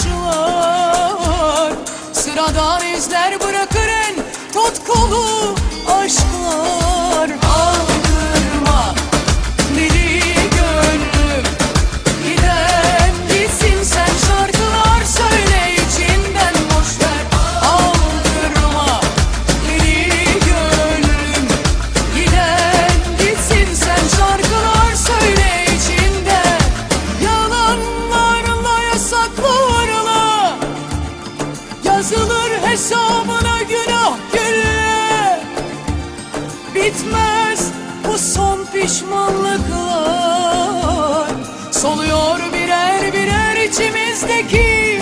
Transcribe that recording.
suçlar. Sıradan izler bırakır en tutkulu aşklar. Aldırma deli gönlüm, giden gitsin sen, şarkılar söyle içinden boşver. Aldırma deli gönlüm, giden gitsin sen, şarkılar söyle içinden. Yalanlarla, yasaklarla yazılır hesabına günah gülle. Bitmez bu son pişmanlıklar, soluyor birer birer içimizdeki